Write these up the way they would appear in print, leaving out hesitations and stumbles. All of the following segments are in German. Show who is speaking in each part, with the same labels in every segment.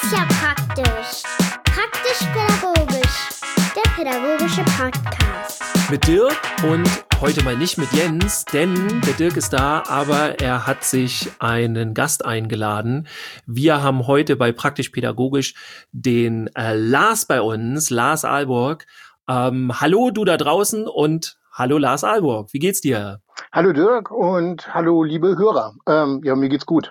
Speaker 1: ist ja praktisch. Praktisch-pädagogisch. Der pädagogische Podcast.
Speaker 2: Mit Dirk und heute mal nicht mit Jens, denn der Dirk ist da, aber er hat sich einen Gast eingeladen. Wir haben heute bei Praktisch-pädagogisch den Lars bei uns, Lars Ahlburg. Hallo du da draußen und hallo Lars Ahlburg, wie geht's dir?
Speaker 3: Hallo Dirk und hallo liebe Hörer. Ja, mir geht's gut.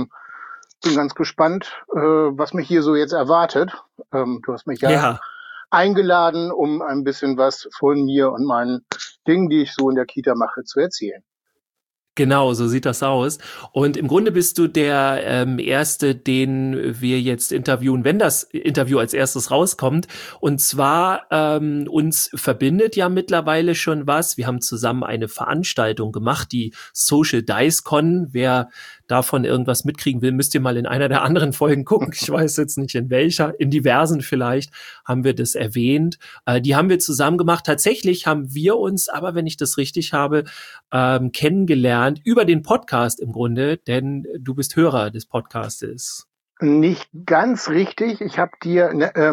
Speaker 3: Bin ganz gespannt, was mich hier so jetzt erwartet. Du hast mich ja eingeladen, um ein bisschen was von mir und meinen Dingen, die ich so in der Kita mache, zu erzählen.
Speaker 2: Genau, so sieht das aus. Und im Grunde bist du der Erste, den wir jetzt interviewen, wenn das Interview als erstes rauskommt. Und zwar uns verbindet ja mittlerweile schon was. Wir haben zusammen eine Veranstaltung gemacht, die Social Dice Con. Wer davon irgendwas mitkriegen will, müsst ihr mal in einer der anderen Folgen gucken. Ich weiß jetzt nicht in welcher, in diversen vielleicht haben wir das erwähnt. Die haben wir zusammen gemacht. Tatsächlich haben wir uns, aber wenn ich das richtig habe, kennengelernt über den Podcast im Grunde, denn du bist Hörer des Podcastes.
Speaker 3: Nicht ganz richtig. Ich habe dir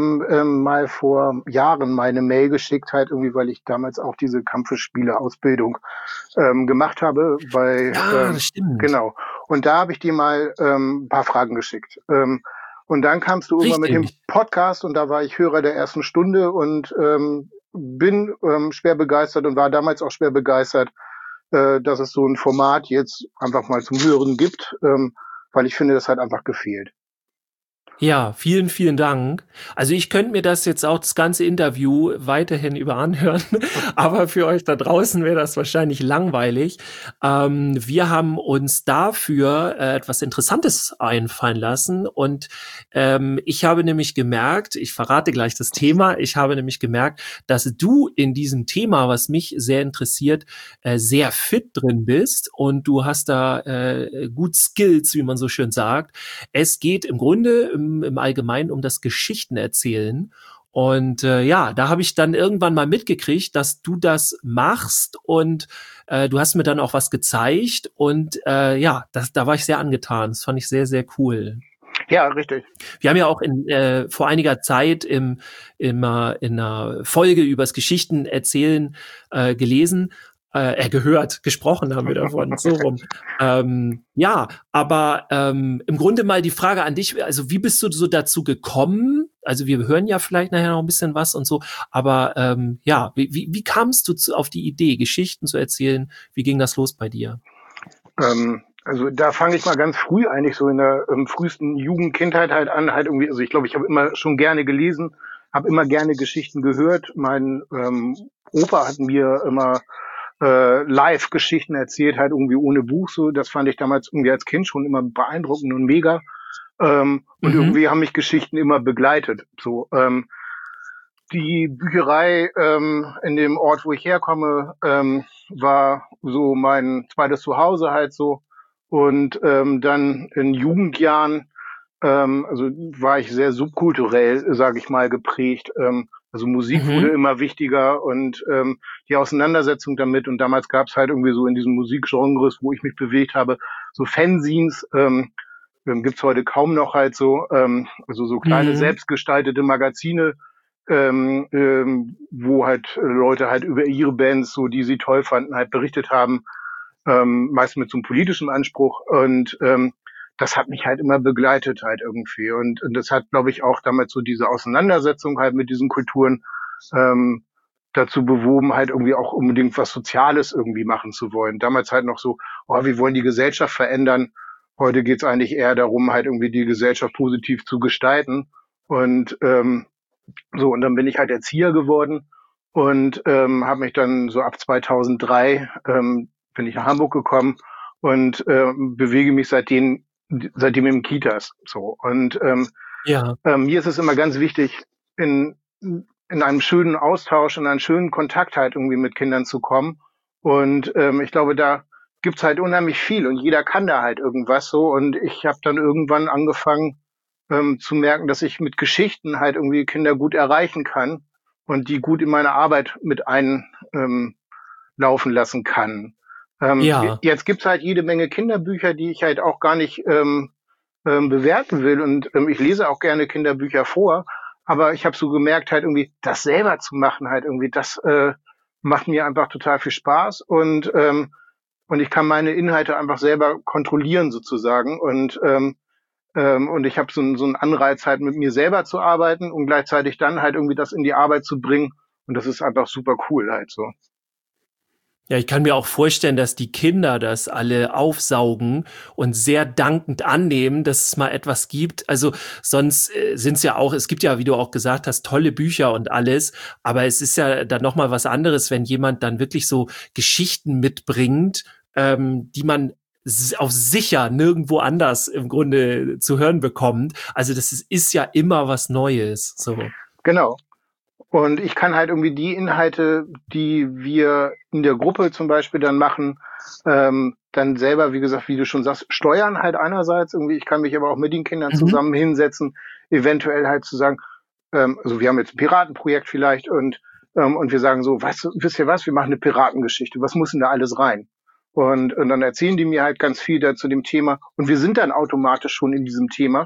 Speaker 3: mal vor Jahren meine Mail geschickt, halt irgendwie, weil ich damals auch diese Kampfspiele-Ausbildung gemacht habe.
Speaker 2: Das stimmt.
Speaker 3: Genau. Und da habe ich dir mal ein paar Fragen geschickt. Und dann kamst du irgendwann mit dem Podcast und da war ich Hörer der ersten Stunde und bin schwer begeistert und war damals auch schwer begeistert, dass es so ein Format jetzt einfach mal zum Hören gibt, weil ich finde, das hat einfach gefehlt.
Speaker 2: Ja, vielen, vielen Dank. Also ich könnte mir das jetzt auch das ganze Interview weiterhin über anhören, aber für euch da draußen wäre das wahrscheinlich langweilig. Wir haben uns dafür etwas Interessantes einfallen lassen und ich habe nämlich gemerkt, ich verrate gleich das Thema, ich habe nämlich gemerkt, dass du in diesem Thema, was mich sehr interessiert, sehr fit drin bist und du hast da gut Skills, wie man so schön sagt. Es geht im Grunde im Allgemeinen um das Geschichtenerzählen. Und da habe ich dann irgendwann mal mitgekriegt, dass du das machst und du hast mir dann auch was gezeigt und da war ich sehr angetan. Das fand ich sehr, sehr cool.
Speaker 3: Ja, richtig.
Speaker 2: Wir haben ja auch vor einiger Zeit in einer Folge übers Geschichtenerzählen gesprochen haben wir davon, so rum. Aber im Grunde mal die Frage an dich, also wie bist du so dazu gekommen? Also wir hören ja vielleicht nachher noch ein bisschen was und so, aber wie kamst du auf die Idee, Geschichten zu erzählen? Wie ging das los bei dir?
Speaker 3: Also da fange ich mal ganz früh eigentlich so in der frühesten Jugendkindheit halt an, halt irgendwie, also ich glaube, ich habe immer schon gerne gelesen, habe immer gerne Geschichten gehört. Mein Opa hat mir immer Live-Geschichten erzählt, halt irgendwie ohne Buch, so. Das fand ich damals irgendwie als Kind schon immer beeindruckend und mega. Und irgendwie haben mich Geschichten immer begleitet, so. Die Bücherei in dem Ort, wo ich herkomme, war so mein zweites Zuhause halt so. Und dann in Jugendjahren, also war ich sehr subkulturell, sage ich mal, geprägt. Also Musik wurde immer wichtiger und die Auseinandersetzung damit. Und damals gab es halt irgendwie so in diesen Musikgenres, wo ich mich bewegt habe, so Fanzines, gibt's heute kaum noch halt so, also so kleine selbstgestaltete Magazine, wo halt Leute halt über ihre Bands, so die sie toll fanden, halt berichtet haben, meist mit so einem politischen Anspruch. Und das hat mich halt immer begleitet halt irgendwie. Und das hat, glaube ich, auch damals so diese Auseinandersetzung halt mit diesen Kulturen dazu bewoben, halt irgendwie auch unbedingt was Soziales irgendwie machen zu wollen. Damals halt noch so, wir wollen die Gesellschaft verändern. Heute geht's eigentlich eher darum, halt irgendwie die Gesellschaft positiv zu gestalten. Und und dann bin ich halt Erzieher geworden und habe mich dann so ab 2003 bin ich nach Hamburg gekommen und bewege mich seitdem in Kitas. So. Und mir ist es immer ganz wichtig, in einem schönen Austausch, in einen schönen Kontakt halt irgendwie mit Kindern zu kommen. Und ich glaube, da gibt's halt unheimlich viel und jeder kann da halt irgendwas so. Und ich habe dann irgendwann angefangen zu merken, dass ich mit Geschichten halt irgendwie Kinder gut erreichen kann und die gut in meine Arbeit mit einlaufen lassen kann. Jetzt gibt's halt jede Menge Kinderbücher, die ich halt auch gar nicht bewerten will. Und ich lese auch gerne Kinderbücher vor, aber ich habe so gemerkt, halt irgendwie das selber zu machen, halt irgendwie, das macht mir einfach total viel Spaß und ich kann meine Inhalte einfach selber kontrollieren sozusagen und ich habe so einen Anreiz halt mit mir selber zu arbeiten und gleichzeitig dann halt irgendwie das in die Arbeit zu bringen und das ist einfach super cool halt so.
Speaker 2: Ja, ich kann mir auch vorstellen, dass die Kinder das alle aufsaugen und sehr dankend annehmen, dass es mal etwas gibt. Also sonst sind es ja auch, es gibt ja, wie du auch gesagt hast, tolle Bücher und alles, aber es ist ja dann noch mal was anderes, wenn jemand dann wirklich so Geschichten mitbringt, die man auf sicher nirgendwo anders im Grunde zu hören bekommt. Also das ist ja immer was Neues. So.
Speaker 3: Genau. Und ich kann halt irgendwie die Inhalte, die wir in der Gruppe zum Beispiel dann machen, dann selber, wie gesagt, wie du schon sagst, steuern halt einerseits irgendwie. Ich kann mich aber auch mit den Kindern zusammen hinsetzen, eventuell halt zu sagen, also wir haben jetzt ein Piratenprojekt vielleicht und wir sagen so, wisst ihr was, wir machen eine Piratengeschichte. Was muss denn da alles rein? Und dann erzählen die mir halt ganz viel da zu dem Thema und wir sind dann automatisch schon in diesem Thema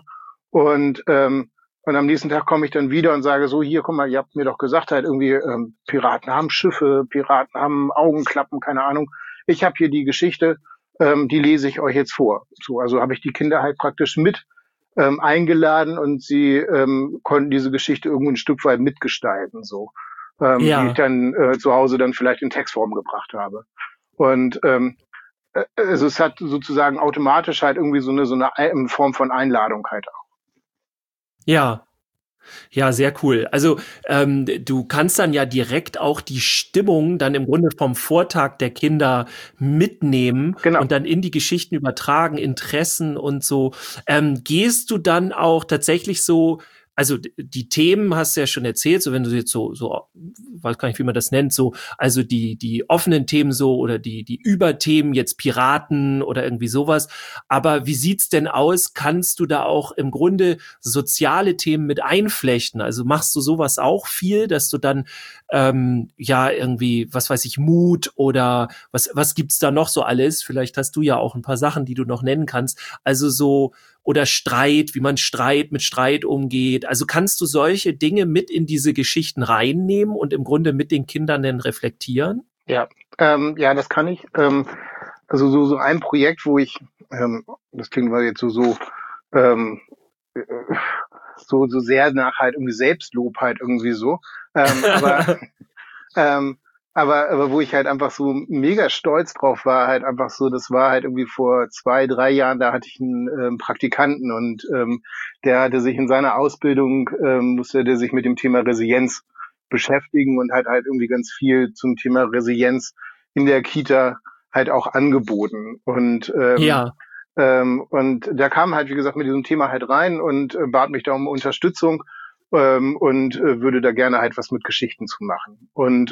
Speaker 3: und am nächsten Tag komme ich dann wieder und sage so, hier, guck mal, ihr habt mir doch gesagt, halt irgendwie, Piraten haben Schiffe, Piraten haben Augenklappen, keine Ahnung. Ich habe hier die Geschichte, die lese ich euch jetzt vor. So, also habe ich die Kinder halt praktisch mit eingeladen und sie konnten diese Geschichte irgendwo ein Stück weit mitgestalten, so, die ich dann zu Hause dann vielleicht in Textform gebracht habe. Und also es hat sozusagen automatisch halt irgendwie so eine Form von Einladung halt auch.
Speaker 2: Ja. Ja, sehr cool. Also du kannst dann ja direkt auch die Stimmung dann im Grunde vom Vortag der Kinder mitnehmen und dann in die Geschichten übertragen, Interessen und so. Gehst du dann auch tatsächlich so, also die Themen hast du ja schon erzählt, so wenn du jetzt so weiß gar nicht, wie man das nennt, so, also die offenen Themen so oder die Überthemen, jetzt Piraten oder irgendwie sowas. Aber wie sieht's denn aus? Kannst du da auch im Grunde soziale Themen mit einflechten? Also machst du sowas auch viel, dass du dann ja irgendwie, was weiß ich, Mut oder was gibt's da noch so alles? Vielleicht hast du ja auch ein paar Sachen, die du noch nennen kannst. Also so oder Streit, wie man mit Streit umgeht. Also kannst du solche Dinge mit in diese Geschichten reinnehmen und im Grunde mit den Kindern dann reflektieren?
Speaker 3: Ja, ja, das kann ich. Also so ein Projekt, wo ich, das klingt mal jetzt so sehr nach halt irgendwie Selbstlob halt irgendwie so. Aber aber wo ich halt einfach so mega stolz drauf war, halt einfach so, das war halt irgendwie vor 2-3 Jahren, da hatte ich einen Praktikanten und der hatte sich in seiner Ausbildung, musste der sich mit dem Thema Resilienz beschäftigen und hat halt irgendwie ganz viel zum Thema Resilienz in der Kita halt auch angeboten. Und und der kam halt, wie gesagt, mit diesem Thema halt rein und bat mich da um Unterstützung und würde da gerne halt was mit Geschichten zu machen. Und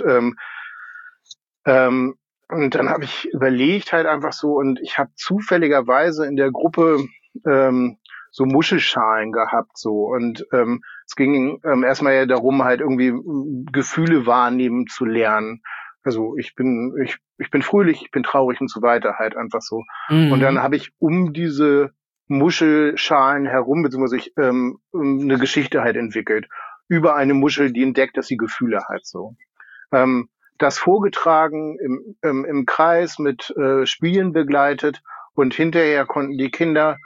Speaker 3: dann habe ich überlegt halt einfach so und ich habe zufälligerweise in der Gruppe so Muschelschalen gehabt so und es ging erstmal ja darum halt irgendwie Gefühle wahrnehmen zu lernen. Also ich bin fröhlich, ich bin traurig und so weiter halt einfach so. Und dann habe ich um diese Muschelschalen herum, beziehungsweise ich eine Geschichte halt entwickelt über eine Muschel, die entdeckt, dass sie Gefühle hat so. Das vorgetragen im Kreis mit Spielen begleitet und hinterher konnten die Kinder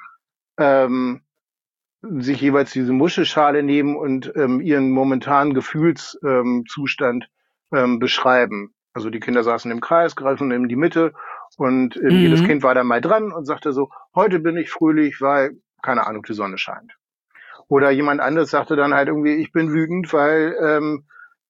Speaker 3: sich jeweils diese Muschelschale nehmen und ihren momentanen Gefühlszustand beschreiben. Also die Kinder saßen im Kreis, griffen in die Mitte und jedes Kind war da mal dran und sagte so, heute bin ich fröhlich, weil, keine Ahnung, die Sonne scheint. Oder jemand anderes sagte dann halt irgendwie, ich bin wütend, weil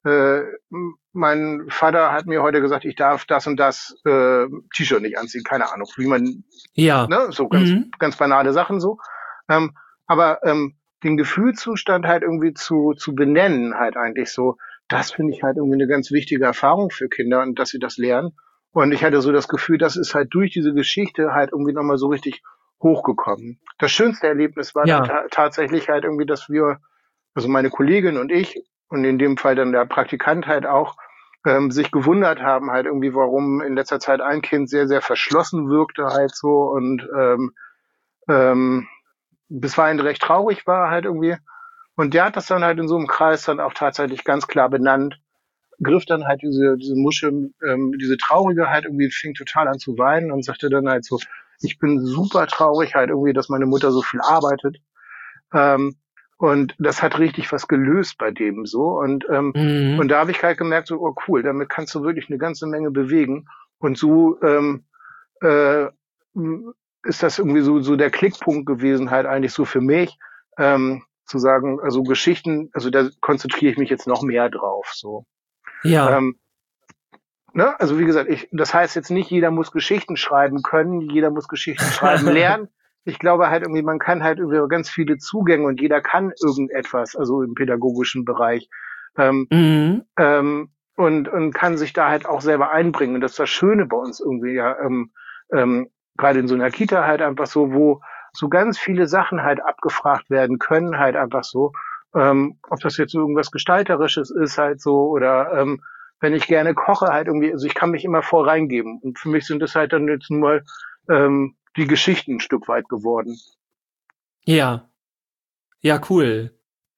Speaker 3: mein Vater hat mir heute gesagt, ich darf das und das T-Shirt nicht anziehen, keine Ahnung, wie man, so ganz banale Sachen so. Aber den Gefühlszustand halt irgendwie zu benennen halt eigentlich so, das finde ich halt irgendwie eine ganz wichtige Erfahrung für Kinder und dass sie das lernen. Und ich hatte so das Gefühl, das ist halt durch diese Geschichte halt irgendwie nochmal so richtig hochgekommen. Das schönste Erlebnis war dann tatsächlich halt irgendwie, dass wir, also meine Kollegin und ich, und in dem Fall dann der Praktikant halt auch, sich gewundert haben halt irgendwie, warum in letzter Zeit ein Kind sehr, sehr verschlossen wirkte halt so und bisweilen recht traurig war halt irgendwie. Und der hat das dann halt in so einem Kreis dann auch tatsächlich ganz klar benannt, griff dann halt diese Muschel, diese Traurige halt irgendwie, fing total an zu weinen und sagte dann halt so, ich bin super traurig halt irgendwie, dass meine Mutter so viel arbeitet. Und das hat richtig was gelöst bei dem so. Und da habe ich halt gemerkt, so, oh cool, damit kannst du wirklich eine ganze Menge bewegen. Und so ist das irgendwie so der Klickpunkt gewesen, halt eigentlich so für mich, zu sagen, also Geschichten, also da konzentriere ich mich jetzt noch mehr drauf. So.
Speaker 2: Ja.
Speaker 3: Ne? Also wie gesagt, das heißt jetzt nicht, jeder muss Geschichten schreiben können, jeder muss Geschichten schreiben lernen. Ich glaube halt irgendwie, man kann halt über ganz viele Zugänge und jeder kann irgendetwas, also im pädagogischen Bereich, und kann sich da halt auch selber einbringen. Und das ist das Schöne bei uns irgendwie, ja, gerade in so einer Kita halt einfach so, wo so ganz viele Sachen halt abgefragt werden können, halt einfach so, ob das jetzt irgendwas Gestalterisches ist halt so oder wenn ich gerne koche halt irgendwie, also ich kann mich immer voll reingeben. Und für mich sind das halt dann jetzt nur die Geschichten ein Stück weit geworden.
Speaker 2: Ja. Ja, cool.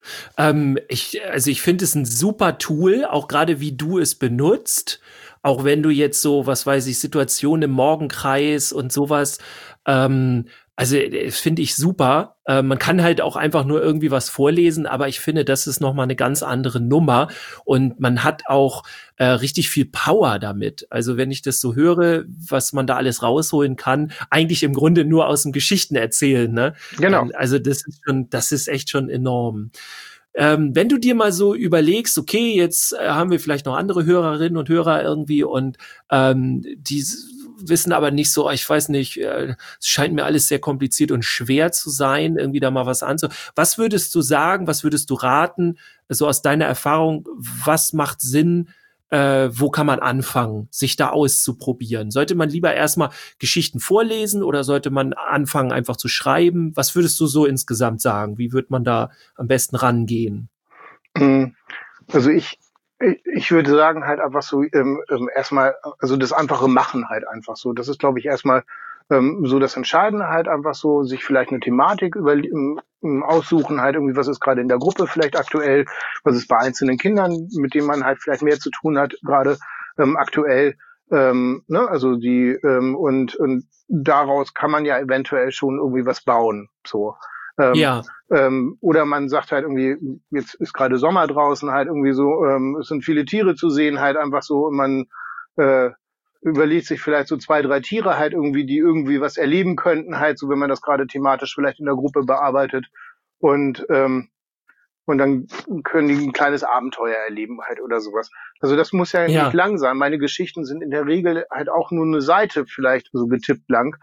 Speaker 2: Ich finde es ein super Tool, auch gerade wie du es benutzt. Auch wenn du jetzt so, was weiß ich, Situationen im Morgenkreis und sowas, das finde ich super. Man kann halt auch einfach nur irgendwie was vorlesen, aber ich finde, das ist noch mal eine ganz andere Nummer und man hat auch richtig viel Power damit. Also wenn ich das so höre, was man da alles rausholen kann, eigentlich im Grunde nur aus dem Geschichten erzählen, ne?
Speaker 3: Genau.
Speaker 2: Also das ist echt schon enorm. Wenn du dir mal so überlegst, okay, jetzt haben wir vielleicht noch andere Hörerinnen und Hörer irgendwie und die wissen aber nicht so, ich weiß nicht, es scheint mir alles sehr kompliziert und schwer zu sein, irgendwie da mal was anzu. Was würdest du sagen, was würdest du raten, so aus deiner Erfahrung, was macht Sinn, wo kann man anfangen, sich da auszuprobieren? Sollte man lieber erstmal Geschichten vorlesen oder sollte man anfangen, einfach zu schreiben? Was würdest du so insgesamt sagen? Wie wird man da am besten rangehen?
Speaker 3: Also ich würde sagen halt einfach so erstmal, also das einfache Machen halt einfach so. Das ist, glaube ich, erstmal so das Entscheidende halt einfach so, sich vielleicht eine Thematik aussuchen halt irgendwie, was ist gerade in der Gruppe vielleicht aktuell, was ist bei einzelnen Kindern, mit denen man halt vielleicht mehr zu tun hat, gerade aktuell. Ne? Also und daraus kann man ja eventuell schon irgendwie was bauen. So.
Speaker 2: Ja.
Speaker 3: Oder man sagt halt irgendwie, jetzt ist gerade Sommer draußen, halt irgendwie so, es sind viele Tiere zu sehen, halt einfach so, und man überlegt sich vielleicht so 2, 3 Tiere halt irgendwie, die irgendwie was erleben könnten, halt so, wenn man das gerade thematisch vielleicht in der Gruppe bearbeitet. Und dann können die ein kleines Abenteuer erleben halt oder sowas. Also das muss ja nicht lang sein. Meine Geschichten sind in der Regel halt auch nur eine Seite vielleicht so getippt lang.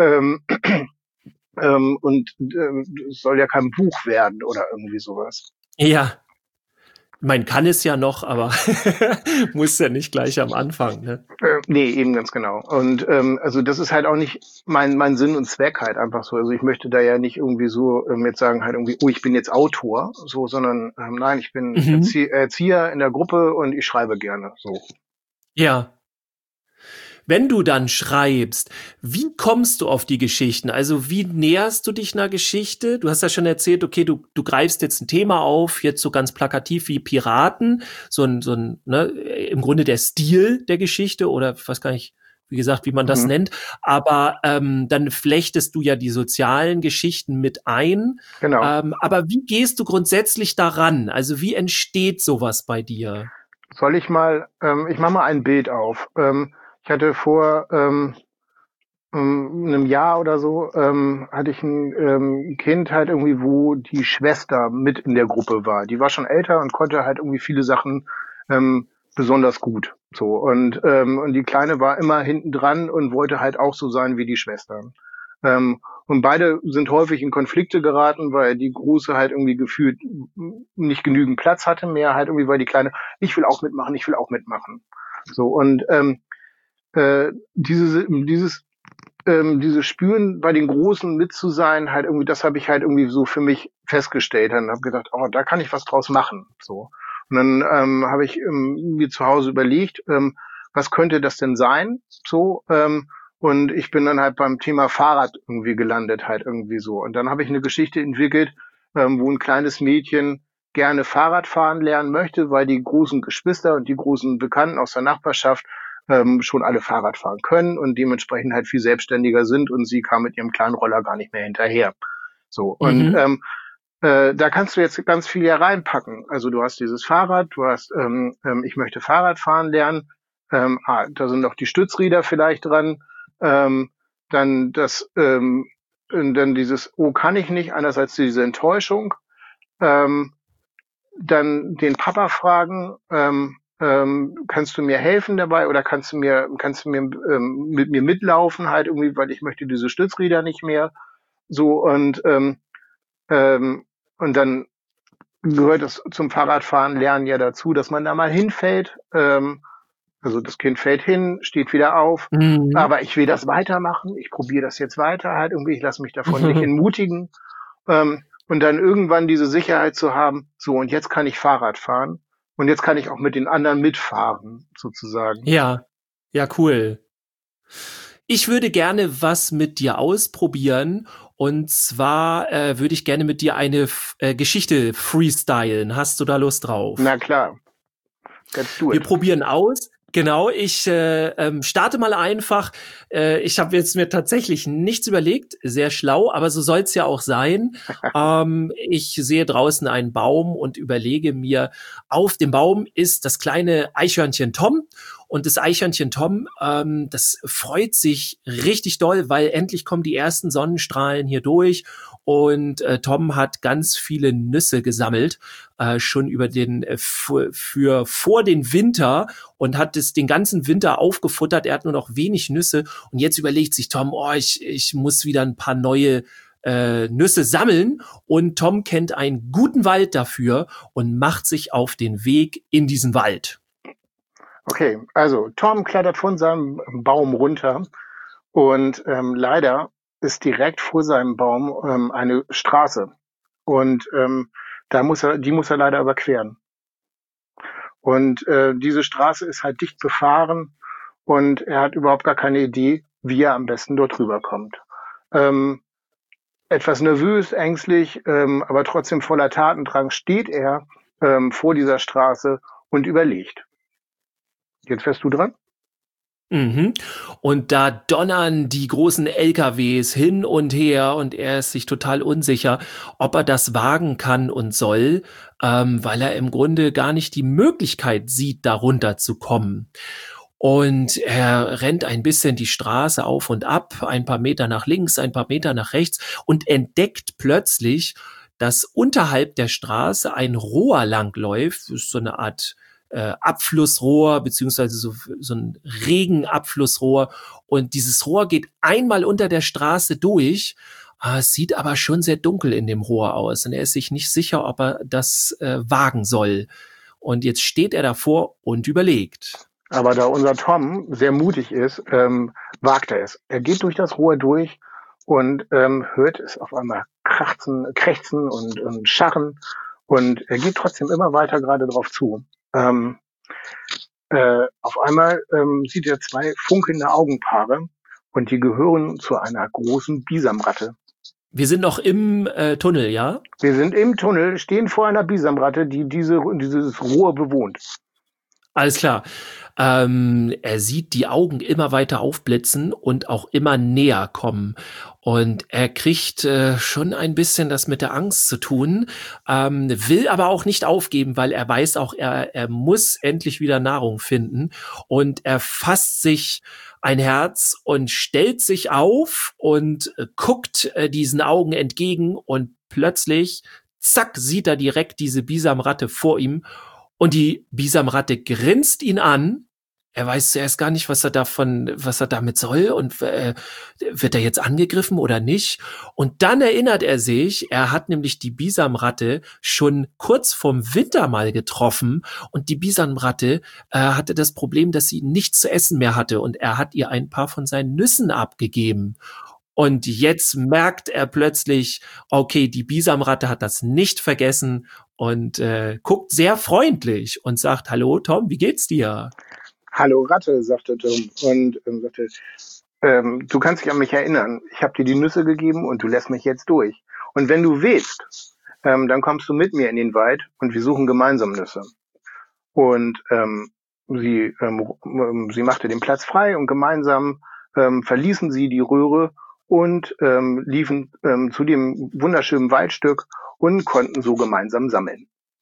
Speaker 3: Es soll ja kein Buch werden oder irgendwie sowas.
Speaker 2: Ja. Man kann es ja noch, aber muss ja nicht gleich am Anfang, ne?
Speaker 3: Nee, eben ganz genau. Und also das ist halt auch nicht mein Sinn und Zweck halt einfach so. Also ich möchte da ja nicht irgendwie so jetzt sagen halt irgendwie, oh, ich bin jetzt Autor, so, sondern nein, ich bin Erzieher in der Gruppe und ich schreibe gerne, so.
Speaker 2: Ja. Wenn du dann schreibst, wie kommst du auf die Geschichten? Also wie näherst du dich einer Geschichte? Du hast ja schon erzählt, okay, du greifst jetzt ein Thema auf, jetzt so ganz plakativ wie Piraten, so ein ne, im Grunde der Stil der Geschichte oder ich weiß gar nicht, wie gesagt, wie man das nennt. Aber dann flechtest du ja die sozialen Geschichten mit ein.
Speaker 3: Genau.
Speaker 2: Aber wie gehst du grundsätzlich daran? Also wie entsteht sowas bei dir?
Speaker 3: Soll ich mal, ich mache mal ein Bild auf. Ich hatte vor einem Jahr oder so, hatte ich ein Kind halt irgendwie, wo die Schwester mit in der Gruppe war. Die war schon älter und konnte halt irgendwie viele Sachen besonders gut. So und die Kleine war immer hinten dran und wollte halt auch so sein wie die Schwestern. Und beide sind häufig in Konflikte geraten, weil die Große halt irgendwie gefühlt nicht genügend Platz hatte mehr, halt irgendwie, weil die Kleine, ich will auch mitmachen. So und dieses Spüren bei den Großen mit zu sein, halt irgendwie, das habe ich halt irgendwie so für mich festgestellt und habe gedacht, oh, da kann ich was draus machen. So. Und dann habe ich mir zu Hause überlegt, was könnte das denn sein? So, Und ich bin dann halt beim Thema Fahrrad irgendwie gelandet, halt irgendwie so. Und dann habe ich eine Geschichte entwickelt, wo ein kleines Mädchen gerne Fahrrad fahren lernen möchte, weil die großen Geschwister und die großen Bekannten aus der Nachbarschaft schon alle Fahrrad fahren können und dementsprechend halt viel selbstständiger sind und sie kam mit ihrem kleinen Roller gar nicht mehr hinterher. So. Und da kannst du jetzt ganz viel ja reinpacken. Also du hast dieses Fahrrad, du hast, ich möchte Fahrrad fahren lernen, da sind noch die Stützräder vielleicht dran, dann und dann dieses, oh, kann ich nicht, einerseits diese Enttäuschung, dann den Papa fragen, kannst du mir helfen dabei oder kannst du mir mit mir mitlaufen halt irgendwie, weil ich möchte diese Stützräder nicht mehr, so und dann gehört es zum Fahrradfahren lernen ja dazu, dass man da mal hinfällt. Also das Kind fällt hin, steht wieder auf. Aber ich will das weitermachen. Ich probiere das jetzt weiter halt irgendwie. Ich lasse mich davon nicht entmutigen. Und dann irgendwann diese Sicherheit zu haben, so und jetzt kann ich Fahrrad fahren. Und jetzt kann ich auch mit den anderen mitfahren, sozusagen.
Speaker 2: Ja, ja, cool. Ich würde gerne was mit dir ausprobieren. Und zwar würde ich gerne mit dir eine Geschichte freestylen. Hast du da Lust drauf?
Speaker 3: Na klar. Let's do it.
Speaker 2: Wir probieren aus. Genau, ich starte mal einfach. Ich habe jetzt mir tatsächlich nichts überlegt, sehr schlau, aber so soll's ja auch sein. Ich sehe draußen einen Baum und überlege mir, auf dem Baum ist das kleine Eichhörnchen Tom. Und das Eichhörnchen Tom, das freut sich richtig doll, weil endlich kommen die ersten Sonnenstrahlen hier durch. Und Tom hat ganz viele Nüsse gesammelt, schon über den vor den Winter und hat es den ganzen Winter aufgefuttert. Er hat nur noch wenig Nüsse und jetzt überlegt sich Tom, oh, ich muss wieder ein paar neue Nüsse sammeln. Und Tom kennt einen guten Wald dafür und macht sich auf den Weg in diesen Wald.
Speaker 3: Okay, also Tom klettert von seinem Baum runter und leider ist direkt vor seinem Baum eine Straße und die muss er leider überqueren. Und diese Straße ist halt dicht befahren und er hat überhaupt gar keine Idee, wie er am besten dort rüberkommt. Etwas nervös, ängstlich, aber trotzdem voller Tatendrang steht er vor dieser Straße und überlegt. Jetzt wärst du dran.
Speaker 2: Und da donnern die großen LKWs hin und her und er ist sich total unsicher, ob er das wagen kann und soll, weil er im Grunde gar nicht die Möglichkeit sieht, darunter zu kommen. Und er rennt ein bisschen die Straße auf und ab, ein paar Meter nach links, ein paar Meter nach rechts und entdeckt plötzlich, dass unterhalb der Straße ein Rohr langläuft, das ist so eine Art Abflussrohr, beziehungsweise so ein Regenabflussrohr. Und dieses Rohr geht einmal unter der Straße durch. Es sieht aber schon sehr dunkel in dem Rohr aus. Und er ist sich nicht sicher, ob er das wagen soll. Und jetzt steht er davor und überlegt.
Speaker 3: Aber da unser Tom sehr mutig ist, wagt er es. Er geht durch das Rohr durch und hört es auf einmal krächzen und scharren. Und er geht trotzdem immer weiter gerade drauf zu. Auf einmal sieht er zwei funkelnde Augenpaare und die gehören zu einer großen Bisamratte.
Speaker 2: Wir sind noch im Tunnel, ja?
Speaker 3: Wir sind im Tunnel, stehen vor einer Bisamratte, die dieses Rohr bewohnt.
Speaker 2: Alles klar. Er sieht die Augen immer weiter aufblitzen und auch immer näher kommen. Und er kriegt schon ein bisschen das mit der Angst zu tun, will aber auch nicht aufgeben, weil er weiß auch, er muss endlich wieder Nahrung finden. Und er fasst sich ein Herz und stellt sich auf und guckt diesen Augen entgegen. Und plötzlich, zack, sieht er direkt diese Bisamratte vor ihm. Und die Bisamratte grinst ihn an. Er weiß zuerst gar nicht, was er damit soll und wird er jetzt angegriffen oder nicht. Und dann erinnert er sich, er hat nämlich die Bisamratte schon kurz vorm Winter mal getroffen und die Bisamratte hatte das Problem, dass sie nichts zu essen mehr hatte und er hat ihr ein paar von seinen Nüssen abgegeben. Und jetzt merkt er plötzlich, okay, die Bisamratte hat das nicht vergessen und guckt sehr freundlich und sagt, hallo Tom, wie geht's dir?
Speaker 3: Hallo Ratte, sagte Tom und sagte, du kannst dich an mich erinnern. Ich habe dir die Nüsse gegeben und du lässt mich jetzt durch. Und wenn du willst, dann kommst du mit mir in den Wald und wir suchen gemeinsam Nüsse. Und sie machte den Platz frei und gemeinsam verließen sie die Röhre und liefen zu dem wunderschönen Waldstück und konnten so gemeinsam sammeln.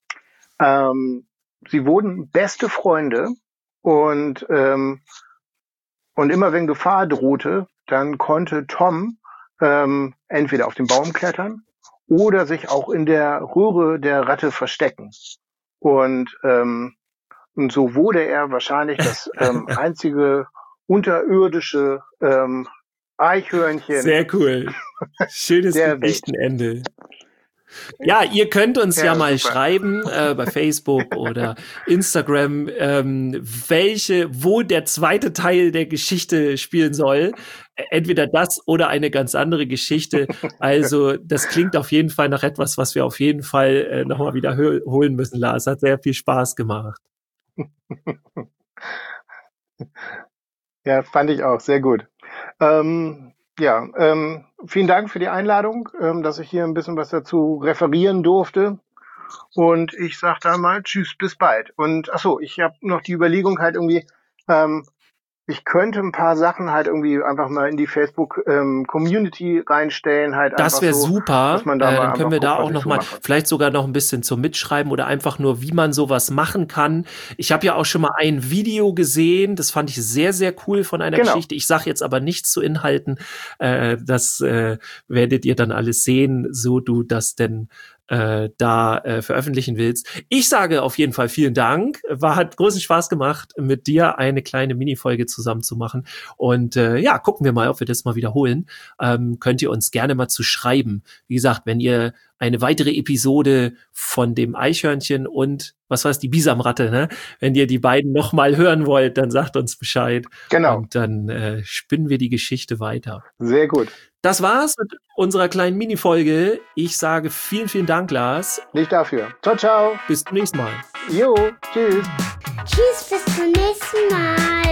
Speaker 3: Sie wurden beste Freunde und immer wenn Gefahr drohte, dann konnte Tom entweder auf den Baum klettern oder sich auch in der Röhre der Ratte verstecken. Und so wurde er wahrscheinlich das einzige unterirdische Eichhörnchen.
Speaker 2: Sehr cool. Schönes Geschichtenende. Ja, ihr könnt uns ja mal schreiben bei Facebook oder Instagram, wo der zweite Teil der Geschichte spielen soll. Entweder das oder eine ganz andere Geschichte. Also das klingt auf jeden Fall nach etwas, was wir auf jeden Fall nochmal wiederholen müssen, Lars. Hat sehr viel Spaß gemacht.
Speaker 3: Ja, fand ich auch. Sehr gut. Vielen Dank für die Einladung, dass ich hier ein bisschen was dazu referieren durfte. Und ich sag da mal tschüss, bis bald. Und ich habe noch die Überlegung halt irgendwie, ich könnte ein paar Sachen halt irgendwie einfach mal in die Facebook-Community reinstellen. Halt
Speaker 2: das wäre so, super. Dann können wir da auch noch mal vielleicht sogar noch ein bisschen zum Mitschreiben oder einfach nur, wie man sowas machen kann. Ich habe ja auch schon mal ein Video gesehen, das fand ich sehr, sehr cool von einer Geschichte. Ich sage jetzt aber nichts zu Inhalten. Das werdet ihr dann alles sehen, so du das denn veröffentlichen willst. Ich sage auf jeden Fall vielen Dank. Hat großen Spaß gemacht, mit dir eine kleine Minifolge zusammen zu machen. Und gucken wir mal, ob wir das mal wiederholen. Könnt ihr uns gerne mal zu schreiben. Wie gesagt, wenn ihr eine weitere Episode von dem Eichhörnchen und die Bisamratte, ne? Wenn ihr die beiden noch mal hören wollt, dann sagt uns Bescheid.
Speaker 3: Genau.
Speaker 2: Und dann spinnen wir die Geschichte weiter.
Speaker 3: Sehr gut.
Speaker 2: Das war's mit unserer kleinen Minifolge. Ich sage vielen, vielen Dank, Lars.
Speaker 3: Nicht dafür. Ciao, ciao.
Speaker 2: Bis zum nächsten Mal.
Speaker 3: Jo, tschüss.
Speaker 1: Tschüss, bis zum nächsten Mal.